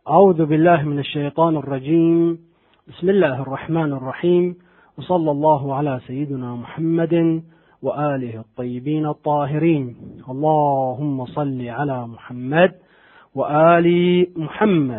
أعوذ بالله من الشيطان الرجيم. بسم الله الرحمن الرحيم، وصلى الله على سيدنا محمد وآله الطيبين الطاهرين. اللهم صل على محمد وآل محمد.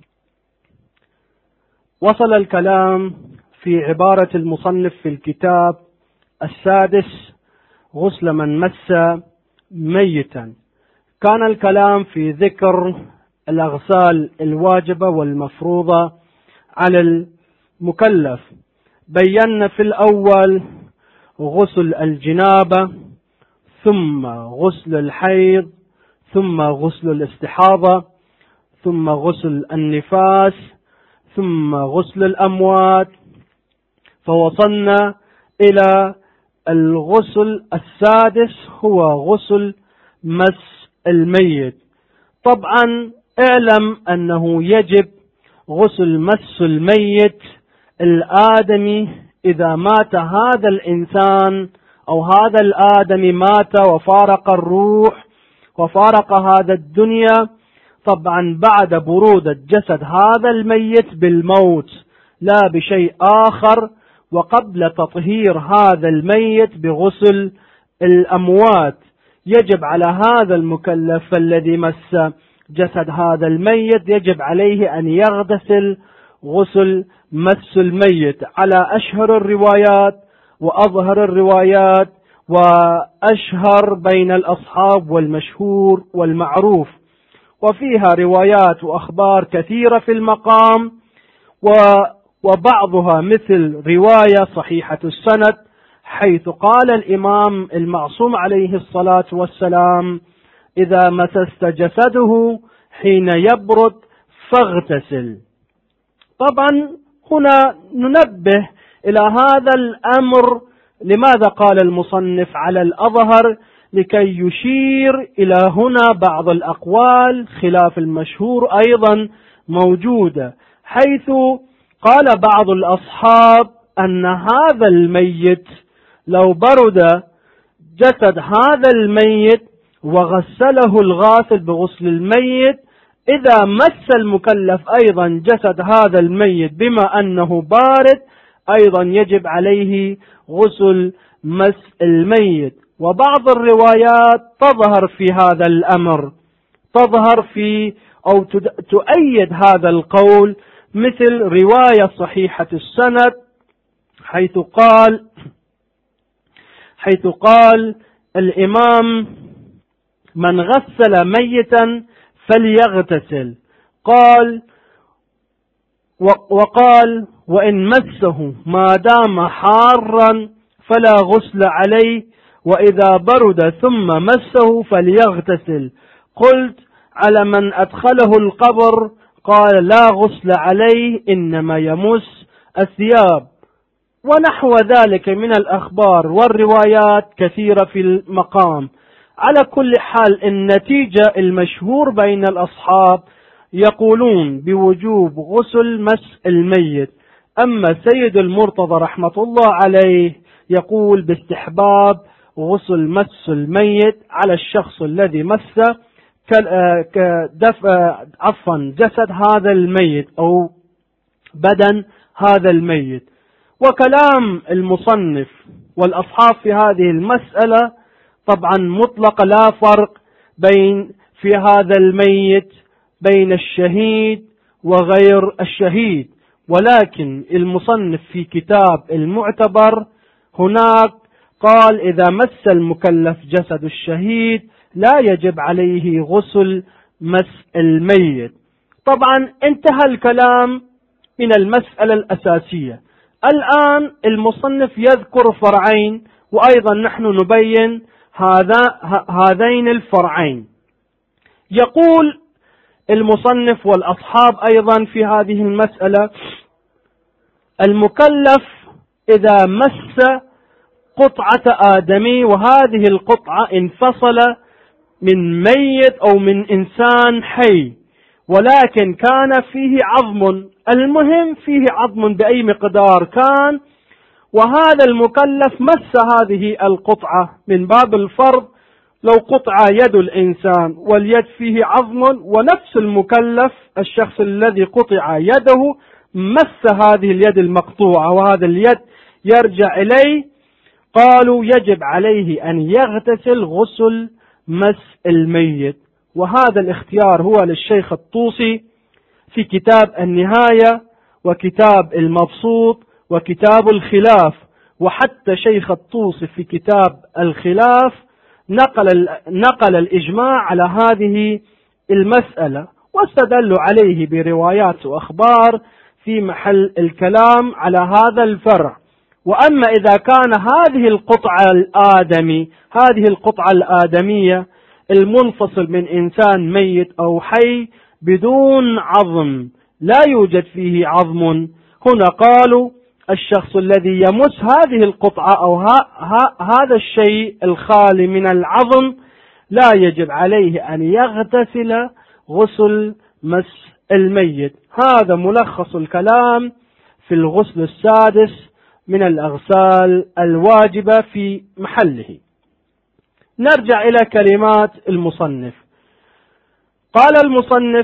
وصل الكلام في عبارة المصنف في الكتاب السادس: غسل من مس ميتا. كان الكلام في ذكر الأغسال الواجبة والمفروضة على المكلف. بينا في الأول غسل الجنابة، ثم غسل الحيض، ثم غسل الاستحاضة، ثم غسل النفاس، ثم غسل الأموات، فوصلنا إلى الغسل السادس هو غسل مس الميت. طبعا اعلم أنه يجب غسل مس الميت الآدمي إذا مات هذا الإنسان أو هذا الآدمي مات وفارق الروح وفارق هذا الدنيا، طبعا بعد برودة جسد هذا الميت بالموت لا بشيء آخر، وقبل تطهير هذا الميت بغسل الأموات. يجب على هذا المكلف الذي مس جسد هذا الميت يجب عليه أن يغتسل غسل مس الميت على أشهر الروايات وأظهر الروايات وأشهر بين الأصحاب والمشهور والمعروف. وفيها روايات وأخبار كثيرة في المقام، وبعضها مثل رواية صحيحة السند حيث قال الإمام المعصوم عليه الصلاة والسلام: إذا مسست جسده حين يبرد فاغتسل. طبعا هنا ننبه إلى هذا الأمر. لماذا قال المصنف على الأظهر؟ لكي يشير إلى هنا بعض الأقوال خلاف المشهور أيضا موجودة، حيث قال بعض الأصحاب أن هذا الميت لو برد جسد هذا الميت وغسله الغاسل بغسل الميت، إذا مس المكلف أيضا جسد هذا الميت بما أنه بارد أيضا يجب عليه غسل مس الميت. وبعض الروايات تظهر في هذا الأمر، تظهر في أو تؤيد هذا القول، مثل رواية صحيحة السند حيث قال الإمام: من غسل ميتا فليغتسل. وقال: وإن مسه ما دام حارا فلا غسل عليه، وإذا برد ثم مسه فليغتسل. قلت: على من أدخله القبر؟ قال: لا غسل عليه، إنما يمس الثياب. ونحو ذلك من الأخبار والروايات كثيرة في المقام. على كل حال النتيجة المشهور بين الأصحاب يقولون بوجوب غسل مس الميت. أما سيد المرتضى رحمة الله عليه يقول باستحباب غسل مس الميت على الشخص الذي مس جسد هذا الميت أو بدن هذا الميت. وكلام المصنف والأصحاب في هذه المسألة طبعا مطلق، لا فرق في هذا الميت بين الشهيد وغير الشهيد. ولكن المصنف في كتاب المعتبر هناك قال: إذا مس المكلف جسد الشهيد لا يجب عليه غسل مس الميت. طبعا انتهى الكلام من المسألة الأساسية. الآن المصنف يذكر فرعين، وأيضا نحن نبين هذين الفرعين. يقول المصنف والأصحاب أيضا في هذه المسألة: المكلف إذا مس قطعة آدمي وهذه القطعة انفصل من ميت أو من إنسان حي، ولكن كان فيه عظم، المهم فيه عظم بأي مقدار كان، وهذا المكلف مس هذه القطعة من باب الفرض لو قطع يد الإنسان واليد فيه عظم، ونفس المكلف الشخص الذي قطع يده مس هذه اليد المقطوعة وهذا اليد يرجع إليه، قالوا يجب عليه أن يغتسل غسل مس الميت. وهذا الاختيار هو للشيخ الطوسي في كتاب النهاية وكتاب المبسوط وكتاب الخلاف. وحتى شيخ الطوسي في كتاب الخلاف نقل الإجماع على هذه المسألة، واستدلوا عليه بروايات وأخبار في محل الكلام على هذا الفرع. وأما إذا كان هذه القطعة الآدمية المنفصل من إنسان ميت أو حي بدون عظم لا يوجد فيه عظم، هنا قالوا الشخص الذي يمس هذه القطعة أو هذا الشيء الخالي من العظم لا يجب عليه أن يغتسل غسل مس الميت. هذا ملخص الكلام في الغسل السادس من الأغسال الواجبة في محله. نرجع إلى كلمات المصنف. قال المصنف: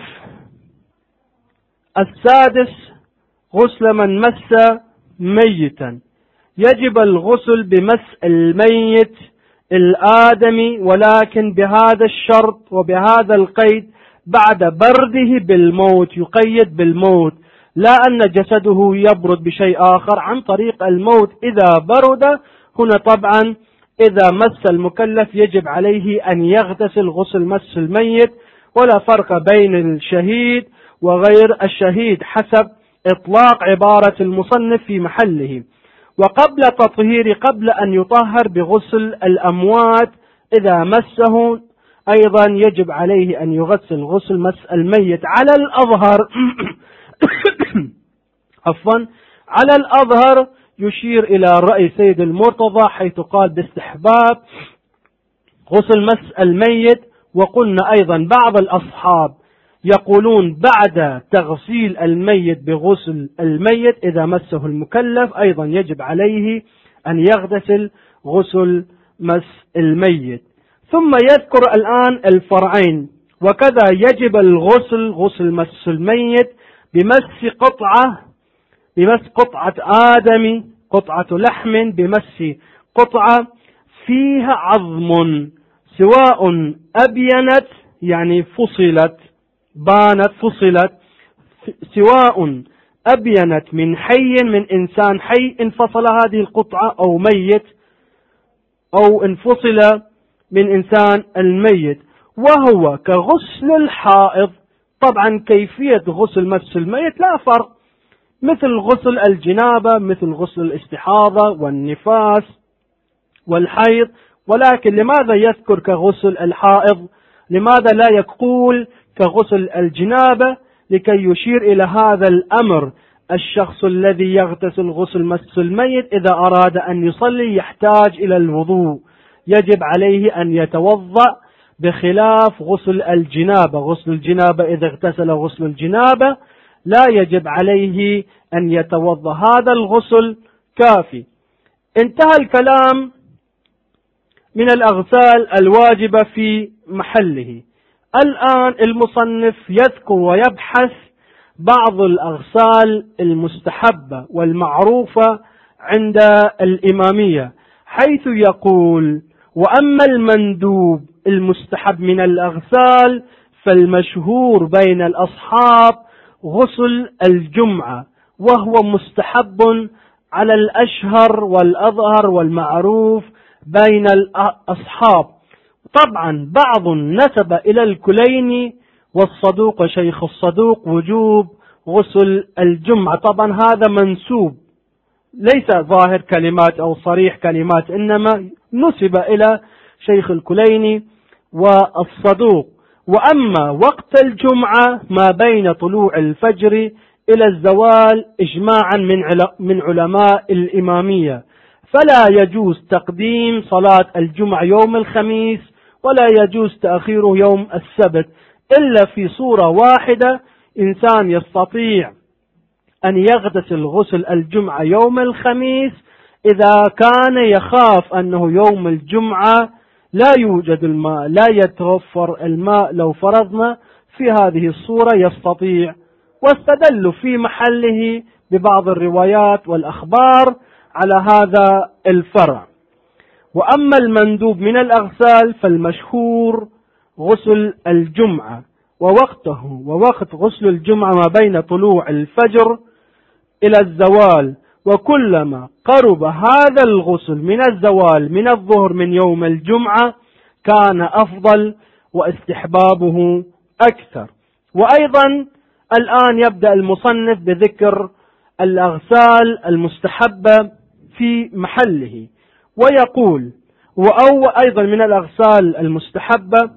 السادس غسل من مس ميتا. يجب الغسل بمس الميت الآدمي، ولكن بهذا الشرط وبهذا القيد: بعد برده بالموت. يقيد بالموت، لا أن جسده يبرد بشيء آخر عن طريق الموت. إذا برد هنا طبعا إذا مس المكلف يجب عليه أن يغتسل غسل مس الميت، ولا فرق بين الشهيد وغير الشهيد حسب إطلاق عبارة المصنف في محله. وقبل تطهير، قبل أن يطهر بغسل الأموات إذا مسه أيضا يجب عليه أن يغسل غسل مس الميت على الأظهر. على الأظهر يشير إلى رأي سيد المرتضى حيث قال باستحباب غسل مس الميت. وقلنا أيضا بعض الأصحاب يقولون بعد تغسيل الميت بغسل الميت إذا مسه المكلف أيضا يجب عليه أن يغتسل غسل مس الميت. ثم يذكر الآن الفرعين. وكذا يجب الغسل غسل مس الميت بمس قطعة آدمي، قطعة لحم، بمس قطعة فيها عظم، سواء أبينت يعني فصلت، بانت فصلت، سواء أبينت من حي من إنسان حي انفصل هذه القطعة، أو ميت، أو انفصل من إنسان الميت، وهو كغسل الحائض. طبعا كيفية غسل مس الميت لا فرق، مثل غسل الجنابة، مثل غسل الاستحاضة والنفاس والحيض. ولكن لماذا يذكر كغسل الحائض؟ لماذا لا يقول كغسل الجنابة؟ لكي يشير إلى هذا الأمر. الشخص الذي يغتسل غسل مس الميت إذا أراد أن يصلي يحتاج إلى الوضوء، يجب عليه أن يتوضأ، بخلاف غسل الجنابة. غسل الجنابة إذا اغتسل غسل الجنابة لا يجب عليه أن يتوضأ، هذا الغسل كافي. انتهى الكلام من الأغسال الواجبة في محله. الآن المصنف يذكر ويبحث بعض الأغسال المستحبة والمعروفة عند الإمامية، حيث يقول: وأما المندوب المستحب من الأغسال فالمشهور بين الأصحاب غسل الجمعة، وهو مستحب على الأشهر والأظهر والمعروف بين الأصحاب. طبعا بعض نسب إلى الكليني والصدوق شيخ الصدوق وجوب غسل الجمعة. طبعا هذا منسوب، ليس ظاهر كلمات أو صريح كلمات، إنما نسب إلى شيخ الكليني والصدوق. وأما وقت الجمعة ما بين طلوع الفجر إلى الزوال إجماعا من علماء الإمامية، فلا يجوز تقديم صلاة الجمعة يوم الخميس ولا يجوز تأخيره يوم السبت، إلا في صورة واحدة: إنسان يستطيع أن يغتسل غسل الجمعة يوم الخميس إذا كان يخاف أنه يوم الجمعة لا يوجد الماء، لا يتوفر الماء، لو فرضنا في هذه الصورة يستطيع، واستدلوا في محله ببعض الروايات والأخبار على هذا الفرع. وأما المندوب من الأغسال فالمشهور غسل الجمعة، ووقته ووقت غسل الجمعة ما بين طلوع الفجر إلى الزوال، وكلما قرب هذا الغسل من الزوال من الظهر من يوم الجمعة كان أفضل واستحبابه أكثر. وأيضا الآن يبدأ المصنف بذكر الأغسال المستحبة في محله، ويقول أيضا من الأغسال المستحبة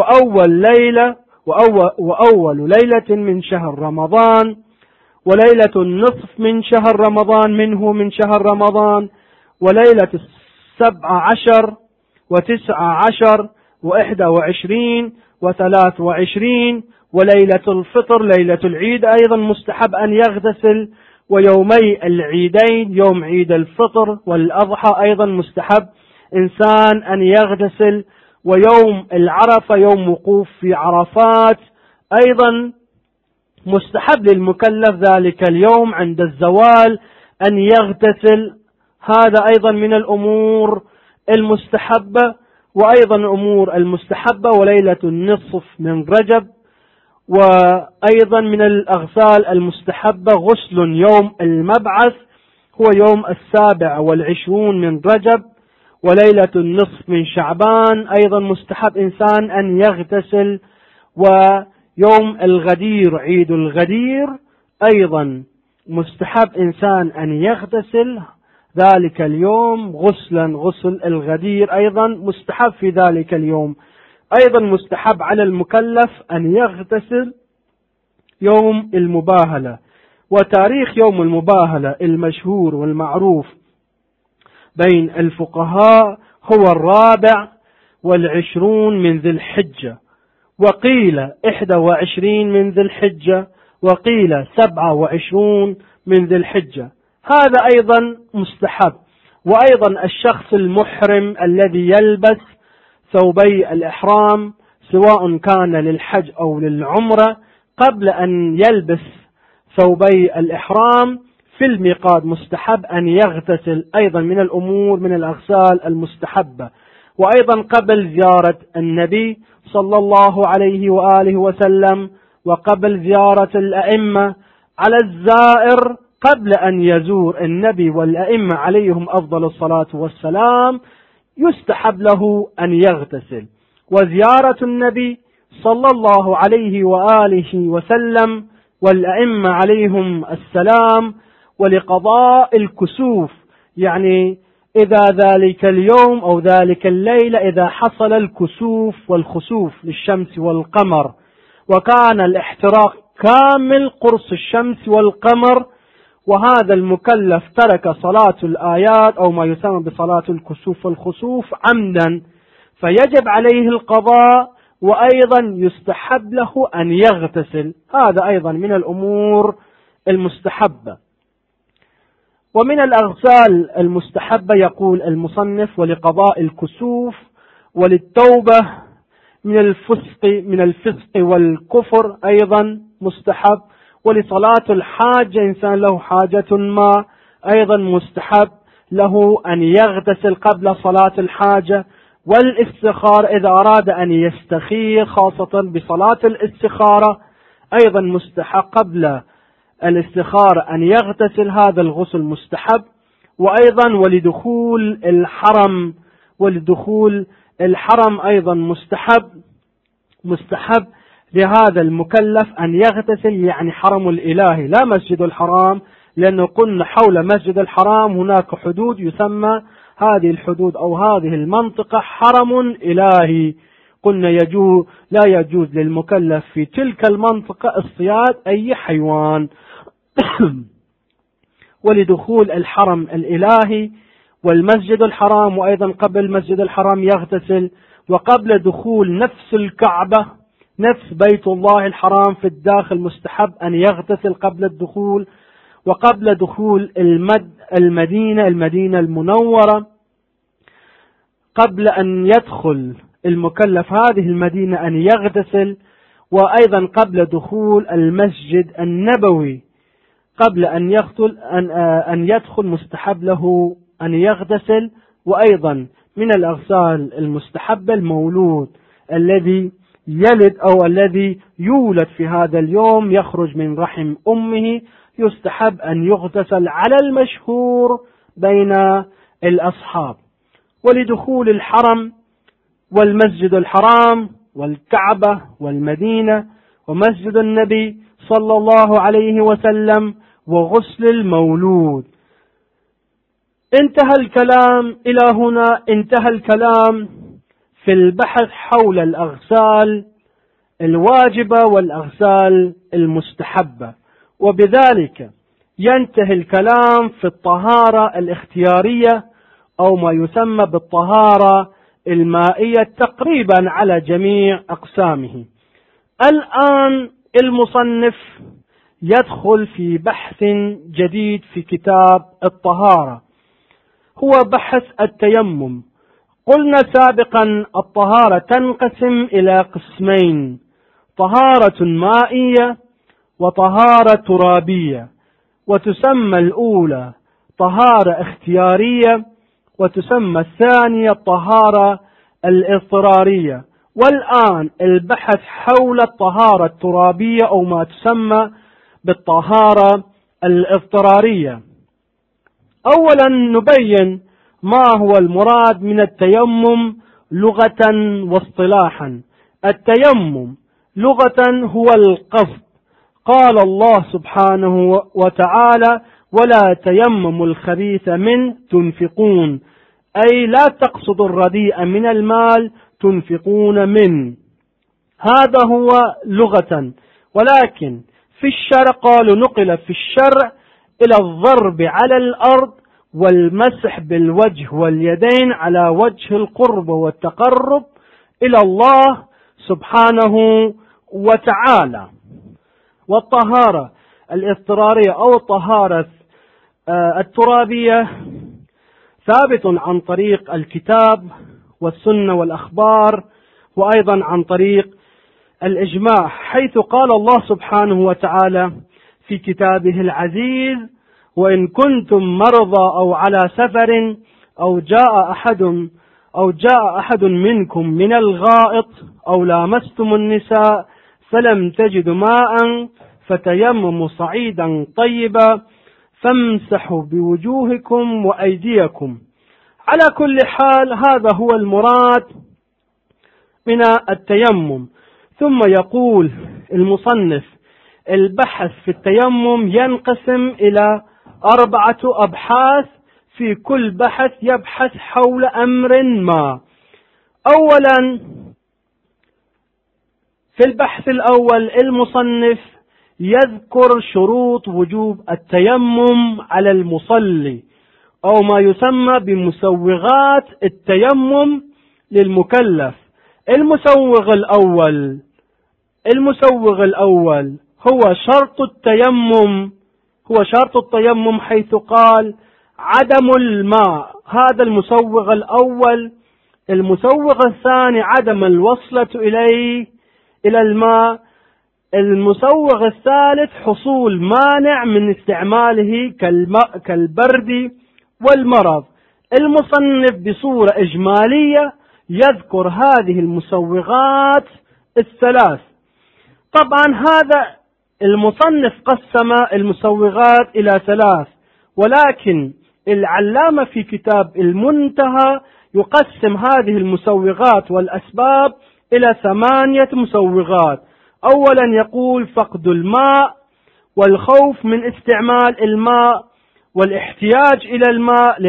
وأول ليلة من شهر رمضان، وليلة النصف من شهر رمضان من شهر رمضان، وليلة 17 و19 و21 و23، وليلة الفطر ليلة العيد أيضا مستحب أن يغتسل، ويومي العيدين يوم عيد الفطر والأضحى أيضا مستحب إنسان أن يغتسل، ويوم العرفة يوم وقوف في عرفات أيضا مستحب للمكلف ذلك اليوم عند الزوال أن يغتسل، هذا أيضا من الأمور المستحبة. وأيضا الأمور المستحبة وليلة النصف من رجب، وأيضا من الأغسال المستحبة غسل يوم المبعث هو يوم 27 من رجب، وليلة النصف من شعبان أيضا مستحب إنسان أن يغتسل، ويوم الغدير عيد الغدير أيضا مستحب إنسان أن يغتسل ذلك اليوم غسل الغدير أيضا مستحب في ذلك اليوم. أيضا مستحب على المكلف أن يغتسل يوم المباهلة، وتاريخ يوم المباهلة المشهور والمعروف بين الفقهاء هو 24 من ذي الحجة، وقيل 21 من ذي الحجة، وقيل 27 من ذي الحجة، هذا أيضا مستحب. وأيضا الشخص المحرم الذي يلبس ثوبي الإحرام سواء كان للحج أو للعمرة قبل أن يلبس ثوبي الإحرام في الميقات مستحب أن يغتسل، أيضا من الأمور من الأغسال المستحبة. وأيضا قبل زيارة النبي صلى الله عليه وآله وسلم، وقبل زيارة الأئمة على الزائر قبل أن يزور النبي والأئمة عليهم أفضل الصلاة والسلام يستحب له أن يغتسل. وزيارة النبي صلى الله عليه وآله وسلم والأئمة عليهم السلام ولقضاء الكسوف، يعني إذا ذلك اليوم أو ذلك الليلة إذا حصل الكسوف والخسوف للشمس والقمر وكان الاحتراق كامل قرص الشمس والقمر، وهذا المكلف ترك صلاة الآيات أو ما يسمى بصلاة الكسوف والخسوف عمدا فيجب عليه القضاء، وأيضا يستحب له أن يغتسل، هذا أيضا من الأمور المستحبة. ومن الأغسال المستحبة يقول المصنف ولقضاء الكسوف وللتوبة من الفسق والكفر أيضا مستحب، ولصلاة الحاجة إنسان له حاجة ما أيضا مستحب له أن يغتسل قبل صلاة الحاجة، والاستخارة إذا أراد أن يستخير خاصة بصلاة الاستخارة أيضا مستحب قبل الاستخارة أن يغتسل، هذا الغسل مستحب. وأيضا ولدخول الحرم أيضا مستحب لهذا المكلف أن يغتسل، يعني حرم الإلهي لا مسجد الحرام، لأنه قلنا حول مسجد الحرام هناك حدود يسمى هذه الحدود أو هذه المنطقة حرم إلهي، قلنا لا يجوز للمكلف في تلك المنطقة اصطياد أي حيوان. ولدخول الحرم الإلهي والمسجد الحرام، وأيضا قبل مسجد الحرام يغتسل، وقبل دخول نفس الكعبة نفس بيت الله الحرام في الداخل مستحب أن يغتسل قبل الدخول، وقبل دخول المدينة المنورة قبل أن يدخل المكلف هذه المدينة أن يغتسل، وأيضا قبل دخول المسجد النبوي قبل أن يدخل مستحب له أن يغتسل. وأيضا من الأغسال المستحبة المولود الذي يلد أو الذي يولد في هذا اليوم يخرج من رحم أمه يستحب أن يغتسل على المشهور بين الأصحاب. ولدخول الحرم والمسجد الحرام والكعبة والمدينة ومسجد النبي صلى الله عليه وسلم وغسل المولود. انتهى الكلام إلى هنا، انتهى الكلام في البحث حول الأغسال الواجبة والأغسال المستحبة، وبذلك ينتهي الكلام في الطهارة الاختيارية أو ما يسمى بالطهارة المائية تقريبا على جميع أقسامه. الآن المصنف يدخل في بحث جديد في كتاب الطهارة، هو بحث التيمم. قلنا سابقا الطهارة تنقسم إلى قسمين: طهارة مائية وطهارة ترابية، وتسمى الأولى طهارة اختيارية وتسمى الثانية الطهارة الاضطرارية. والآن البحث حول الطهارة الترابية أو ما تسمى بالطهارة الاضطرارية. أولا نبين ما هو المراد من التيمم لغة واصطلاحا. التيمم لغة هو القصد. قال الله سبحانه وتعالى: ولا تيمموا الخبيث منه تنفقون، أي لا تقصدوا الرديء من المال تنفقون منه. هذا هو لغة. ولكن في الشرع قالوا نقل في الشرع إلى الضرب على الأرض والمسح بالوجه واليدين على وجه القرب والتقرب إلى الله سبحانه وتعالى. والطهارة الاضطرارية أو الطهارة الترابية ثابت عن طريق الكتاب والسنة والأخبار، وأيضا عن طريق الإجماع، حيث قال الله سبحانه وتعالى في كتابه العزيز: وإن كنتم مرضى أو على سفر أو جاء أحد منكم من الغائط أو لامستم النساء فلم تجدوا ماء فتيمموا صعيدا طيبا فامسحوا بوجوهكم وأيديكم. على كل حال هذا هو المراد من التيمم. ثم يقول المصنف: البحث في التيمم ينقسم إلى 4 أبحاث، في كل بحث يبحث حول أمر ما. أولا في البحث الأول المصنف يذكر شروط وجوب التيمم على المصلي أو ما يسمى بمسوغات التيمم للمكلف. المسوغ الأول هو شرط التيمم حيث قال عدم الماء، هذا المسوغ الأول. المسوغ الثاني عدم الوصلة إلى الماء. المسوغ الثالث حصول مانع من استعماله كالبرد والمرض. المصنف بصورة إجمالية يذكر هذه المسوغات الثلاث. طبعا هذا المصنف قسم المسوغات إلى 3، ولكن العلامة في كتاب المنتهى يقسم هذه المسوغات والأسباب إلى 8 مسوغات. أولا يقول فقد الماء، والخوف من استعمال الماء، والاحتياج إلى الماء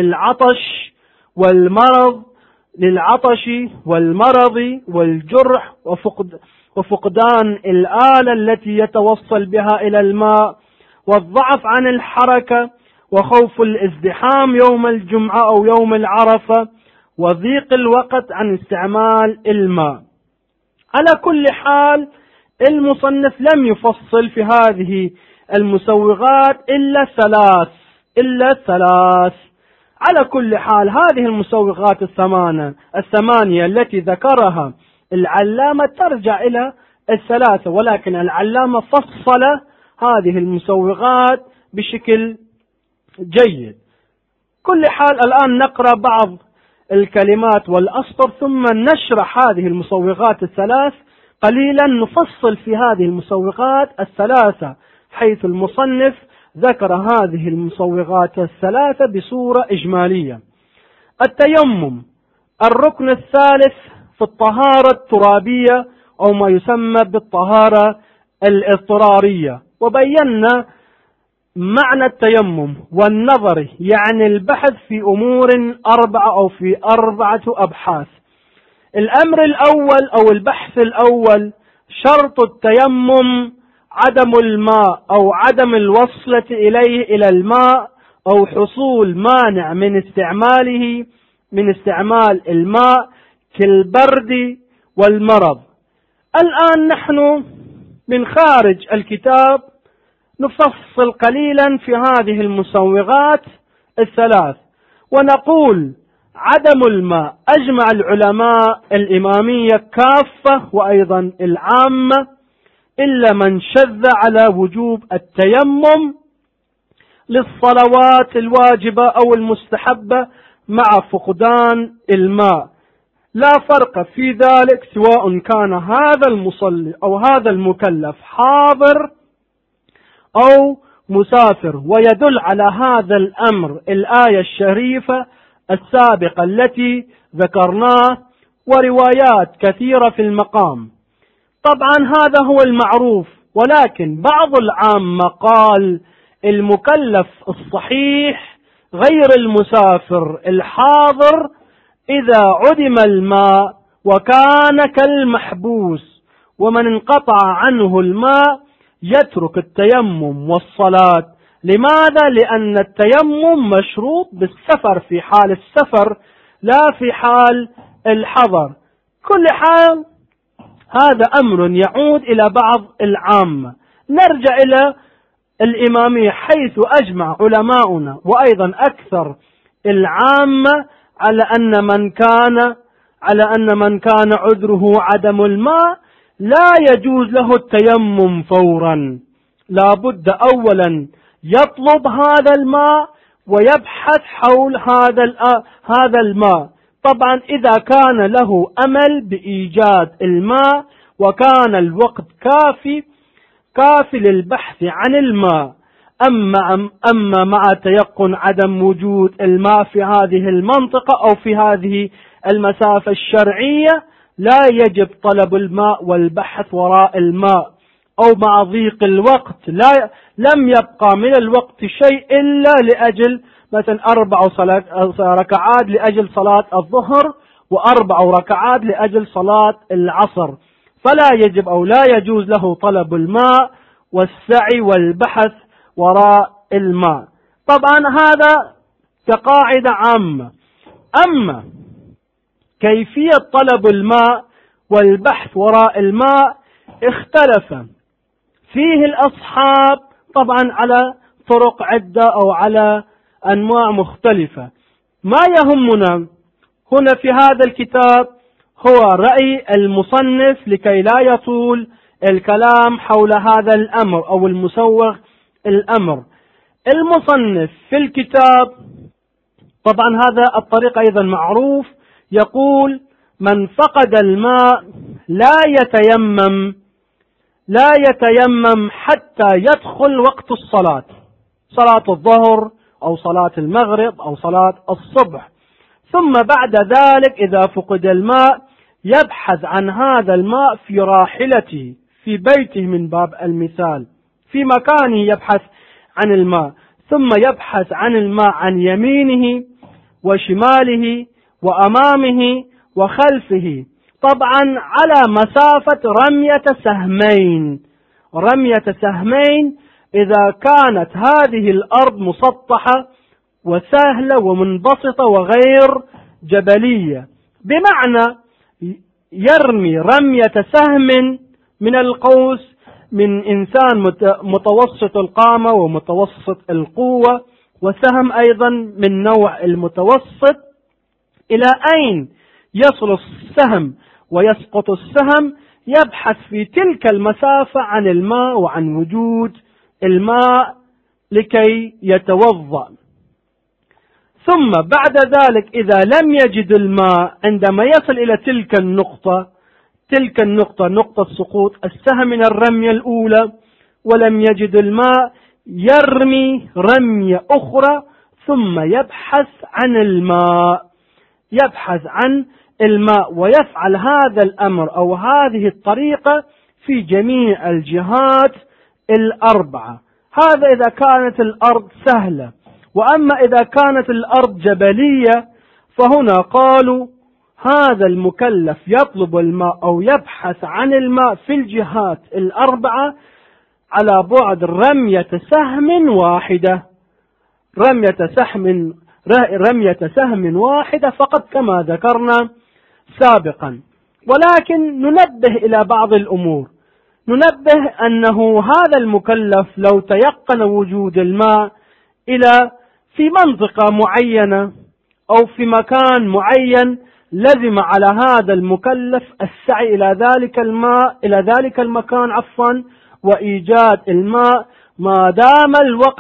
والمرض والجرح وفقدان الآلة التي يتوصل بها إلى الماء، والضعف عن الحركة، وخوف الازدحام يوم الجمعة أو يوم العرفة، وضيق الوقت عن استعمال الماء. على كل حال المصنف لم يفصل في هذه المسوغات إلا ثلاث. على كل حال هذه المسوغات الثمانية التي ذكرها العلامة ترجع إلى الثلاثة، ولكن العلامة فصل هذه المسوغات بشكل جيد. كل حال الآن نقرأ بعض الكلمات والأسطر ثم نشرح هذه المسوغات الثلاث قليلا، نفصل في هذه المسوغات الثلاثة، حيث المصنف ذكر هذه المسوغات الثلاثة بصورة إجمالية. التيمم الركن الثالث في الطهارة الترابية أو ما يسمى بالطهارة الاضطرارية، وبينا معنى التيمم والنظر، يعني البحث في أمور أربعة أو في 4 أبحاث. الأمر الأول أو البحث الأول: شرط التيمم عدم الماء أو عدم الوصلة إليه إلى الماء أو حصول مانع من استعمال الماء كالبرد والمرض. الآن نحن من خارج الكتاب نفصل قليلا في هذه المسوغات الثلاث ونقول: عدم الماء أجمع العلماء الإمامية كافة وأيضا العامة إلا من شذ على وجوب التيمم للصلوات الواجبة أو المستحبة مع فقدان الماء. لا فرق في ذلك سواء كان هذا المصلي أو هذا المكلف حاضر أو مسافر. ويدل على هذا الأمر الآية الشريفة السابقة التي ذكرناه وروايات كثيرة في المقام. طبعا هذا هو المعروف، ولكن بعض العامة قال المكلف الصحيح غير المسافر الحاضر إذا عدم الماء وكان كالمحبوس، ومن انقطع عنه الماء يترك التيمم والصلاة. لماذا؟ لأن التيمم مشروط بالسفر، في حال السفر لا في حال الحضر. كل حال هذا أمر يعود إلى بعض العامة. نرجع إلى الإمامية حيث أجمع علماؤنا وأيضا أكثر العامة على أن من كان عذره عدم الماء لا يجوز له التيمم فورا، لا بد أولا يطلب هذا الماء ويبحث حول هذا الماء. طبعا إذا كان له أمل بإيجاد الماء وكان الوقت كافي للبحث عن الماء. أما مع تيقن عدم وجود الماء في هذه المنطقة أو في هذه المسافة الشرعية لا يجب طلب الماء والبحث وراء الماء، أو مع ضيق الوقت لم يبقى من الوقت شيء إلا لأجل مثلا 4 ركعات لأجل صلاة الظهر و4 ركعات لأجل صلاة العصر، فلا يجب أو لا يجوز له طلب الماء والسعي والبحث وراء الماء. طبعا هذا كقاعدة عامة. أما كيفية طلب الماء والبحث وراء الماء اختلف فيه الأصحاب طبعا على طرق عدة أو على أنواع مختلفة. ما يهمنا هنا في هذا الكتاب هو رأي المصنف لكي لا يطول الكلام حول هذا الأمر أو المسوغ الأمر. المصنف في الكتاب طبعا هذا الطريق أيضا معروف، يقول: من فقد الماء لا يتيمم حتى يدخل وقت الصلاة، صلاة الظهر أو صلاة المغرب أو صلاة الصبح. ثم بعد ذلك إذا فقد الماء يبحث عن هذا الماء في راحلته في بيته، من باب المثال في مكانه يبحث عن الماء، ثم يبحث عن الماء عن يمينه وشماله وأمامه وخلفه، طبعا على مسافة رمية سهمين إذا كانت هذه الأرض مسطحة وسهلة ومنبسطة وغير جبلية، بمعنى يرمي رمية سهم من القوس من إنسان متوسط القامة ومتوسط القوة وسهم أيضا من نوع المتوسط. إلى أين يصل السهم ويسقط السهم؟ يبحث في تلك المسافة عن الماء وعن وجود الماء لكي يتوضأ. ثم بعد ذلك إذا لم يجد الماء، عندما يصل إلى تلك النقطة نقطة سقوط السهم من الرمية الأولى ولم يجد الماء، يرمي رمية أخرى ثم يبحث عن الماء ويفعل هذا الأمر أو هذه الطريقة في جميع الجهات الأربعة. هذا إذا كانت الأرض سهلة. وأما إذا كانت الأرض جبلية فهنا قالوا هذا المكلف يطلب الماء أو يبحث عن الماء في الجهات الأربعة على بعد رمية سهم واحدة فقط كما ذكرنا سابقا. ولكن ننبه إلى بعض الأمور. ننبه أنه هذا المكلف لو تيقن وجود الماء في منطقة معينة أو في مكان معين، لزم على هذا المكلف السعي إلى ذلك المكان وإيجاد الماء ما دام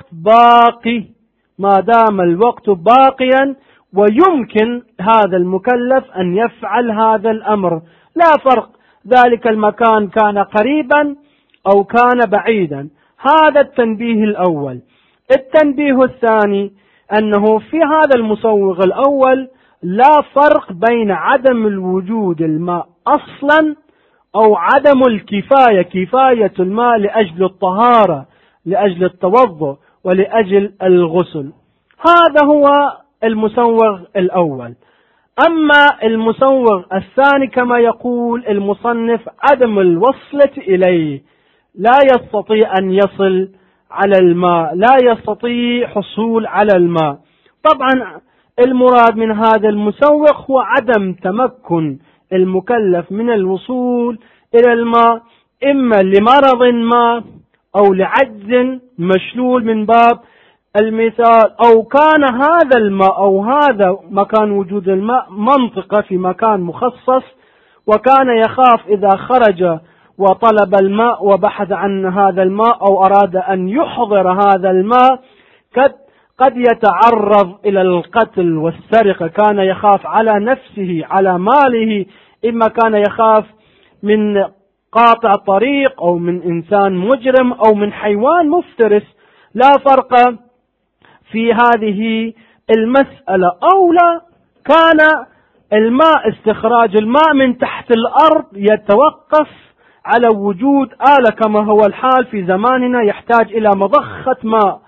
الوقت باقيا، ويمكن هذا المكلف أن يفعل هذا الأمر، لا فرق ذلك المكان كان قريبا أو كان بعيدا. هذا التنبيه الأول. التنبيه الثاني أنه في هذا المسوغ الأول لا فرق بين عدم الوجود الماء أصلا أو عدم كفاية الماء لأجل الطهارة، لأجل التوضؤ ولأجل الغسل. هذا هو المسوغ الأول. أما المسوغ الثاني كما يقول المصنف عدم الوصلة إليه، لا يستطيع أن يصل على الماء، لا يستطيع حصول على الماء. طبعا المراد من هذا المسوغ هو عدم تمكن المكلف من الوصول إلى الماء، إما لمرض ما أو لعجز مشلول من باب المثال، أو كان هذا الماء أو هذا مكان وجود الماء منطقة في مكان مخصص، وكان يخاف إذا خرج وطلب الماء وبحث عن هذا الماء أو أراد أن يحضر هذا الماء قد يتعرض إلى القتل والسرقة، كان يخاف على نفسه على ماله، إما كان يخاف من قاطع طريق أو من إنسان مجرم أو من حيوان مفترس. لا فرق في هذه المسألة. أو لا كان استخراج الماء من تحت الأرض يتوقف على وجود آلة كما هو الحال في زماننا، يحتاج إلى مضخة ماء.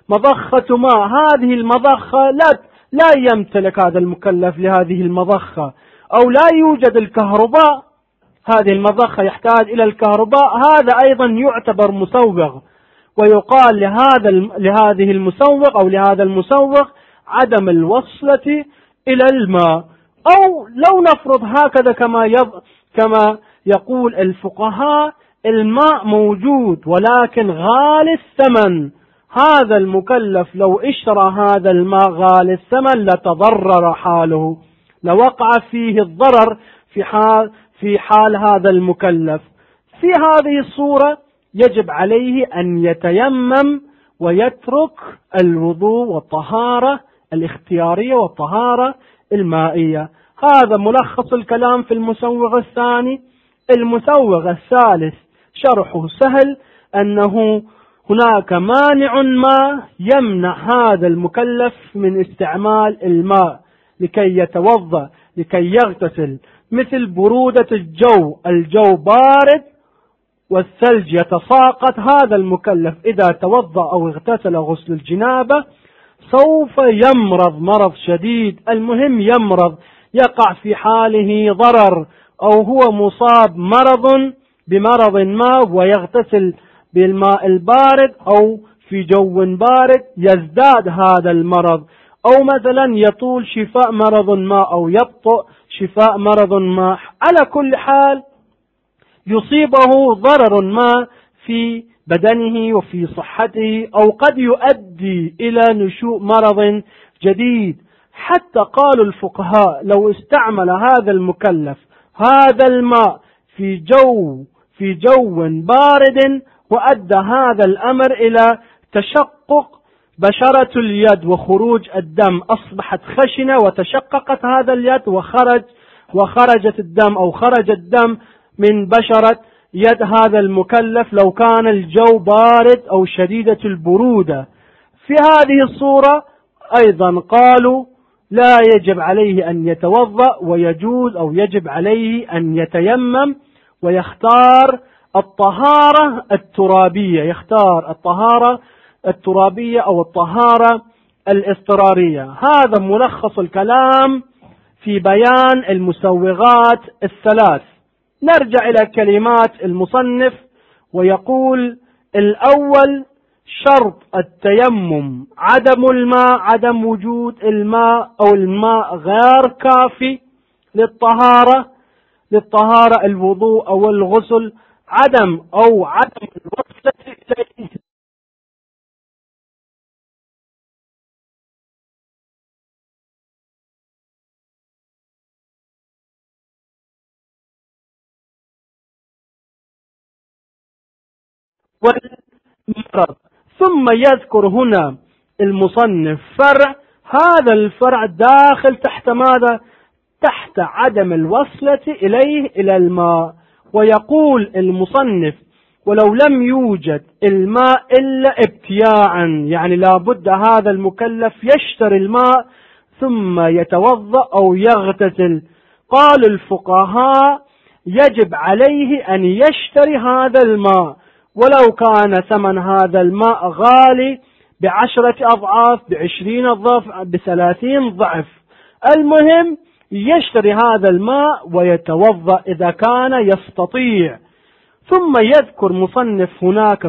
هذه المضخة لا يمتلك هذا المكلف لهذه المضخة، أو لا يوجد الكهرباء، هذه المضخة يحتاج إلى الكهرباء. هذا أيضا يعتبر مسوغ، ويقال لهذه المسوغ أو لهذا المسوغ عدم الوصلة إلى الماء. أو لو نفرض هكذا كما يقول الفقهاء الماء موجود ولكن غالي الثمن، هذا المكلف لو اشترى هذا الماء غالي الثمن لتضرر حاله، لوقع فيه الضرر في حال هذا المكلف. في هذه الصورة يجب عليه أن يتيمم ويترك الوضوء والطهارة الاختيارية والطهارة المائية. هذا ملخص الكلام في المسوغ الثاني. المسوغ الثالث شرحه سهل، أنه هناك مانع ما يمنع هذا المكلف من استعمال الماء لكي يتوضأ لكي يغتسل، مثل برودة الجو بارد والثلج يتساقط. هذا المكلف إذا توضأ أو اغتسل غسل الجنابة سوف يمرض مرض شديد، المهم يمرض، يقع في حاله ضرر، أو هو مصاب بمرض ما ويغتسل بالماء البارد أو في جو بارد يزداد هذا المرض، أو مثلا يطول شفاء مرض ما أو يبطئ شفاء مرض ما. على كل حال يصيبه ضرر ما في بدنه وفي صحته، أو قد يؤدي إلى نشوء مرض جديد. حتى قالوا الفقهاء لو استعمل هذا المكلف هذا الماء في جو بارد وأدى هذا الأمر إلى تشقق بشرة اليد وخروج الدم، أصبحت خشنة وتشققت هذا اليد وخرجت الدم أو خرج الدم من بشرة يد هذا المكلف لو كان الجو بارد أو شديدة البرودة. في هذه الصورة أيضا قالوا لا يجب عليه أن يتوضأ، ويجوز أو يجب عليه أن يتيمم ويختار الطهارة الترابية أو الطهارة الاضطرارية. هذا ملخص الكلام في بيان المسوغات الثلاث. نرجع إلى كلمات المصنف ويقول: الأول شرط التيمم عدم وجود الماء أو الماء غير كافي للطهارة الوضوء أو الغسل، عدم الوصلة إليه والمرض. ثم يذكر هنا المصنف فرع، هذا الفرع داخل تحت ماذا؟ تحت عدم الوصلة إلى الماء. ويقول المصنف: ولو لم يوجد الماء إلا ابتياعا، يعني لابد هذا المكلف يشتري الماء ثم يتوضأ أو يغتسل. قال الفقهاء: يجب عليه أن يشتري هذا الماء، ولو كان ثمن هذا الماء غالي ب10 أضعاف، ب20 ضعف، ب30 ضعف. المهم يشتري هذا الماء ويتوضأ إذا كان يستطيع. ثم يذكر مصنف هناك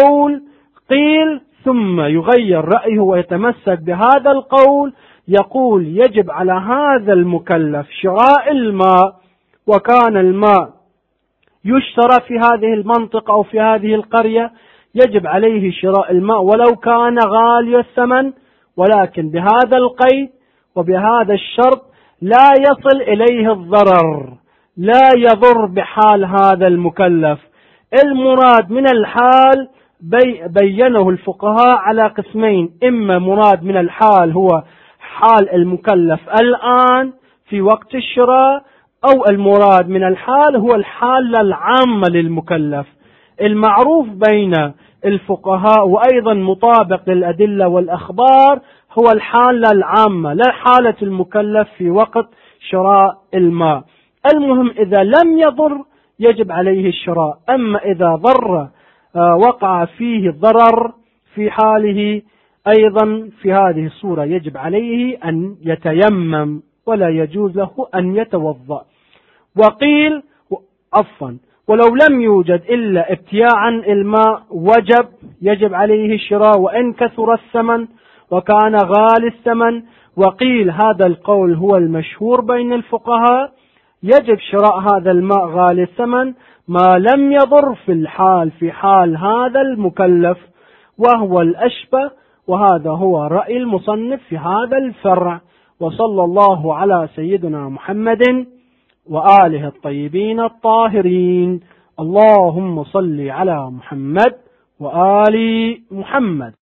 قيل ثم يغير رأيه ويتمسك بهذا القول، يقول: يجب على هذا المكلف شراء الماء، وكان الماء يشترى في هذه المنطقة أو في هذه القرية، يجب عليه شراء الماء ولو كان غالي الثمن، ولكن بهذا القيد وبهذا الشرط: لا يصل إليه الضرر، لا يضر بحال هذا المكلف. المراد من الحال بينه الفقهاء على قسمين: إما مراد من الحال هو حال المكلف الآن في وقت الشراء، أو المراد من الحال هو الحالة العامة للمكلف. المعروف بين الفقهاء وأيضا مطابق للأدلة والأخبار هو الحالة العامة، لا حالة المكلف في وقت شراء الماء. المهم إذا لم يضر يجب عليه الشراء، أما إذا وقع فيه ضرر في حاله أيضا في هذه الصورة يجب عليه أن يتيمم ولا يجوز له أن يتوضأ. وقيل ولو لم يوجد إلا ابتياعا الماء يجب عليه الشراء وإن كثر الثمن وكان غالي الثمن. وقيل هذا القول هو المشهور بين الفقهاء: يجب شراء هذا الماء غالي الثمن ما لم يضر في حال هذا المكلف، وهو الأشبه. وهذا هو رأي المصنف في هذا الفرع. وصلى الله على سيدنا محمد وآله الطيبين الطاهرين. اللهم صل على محمد وآل محمد.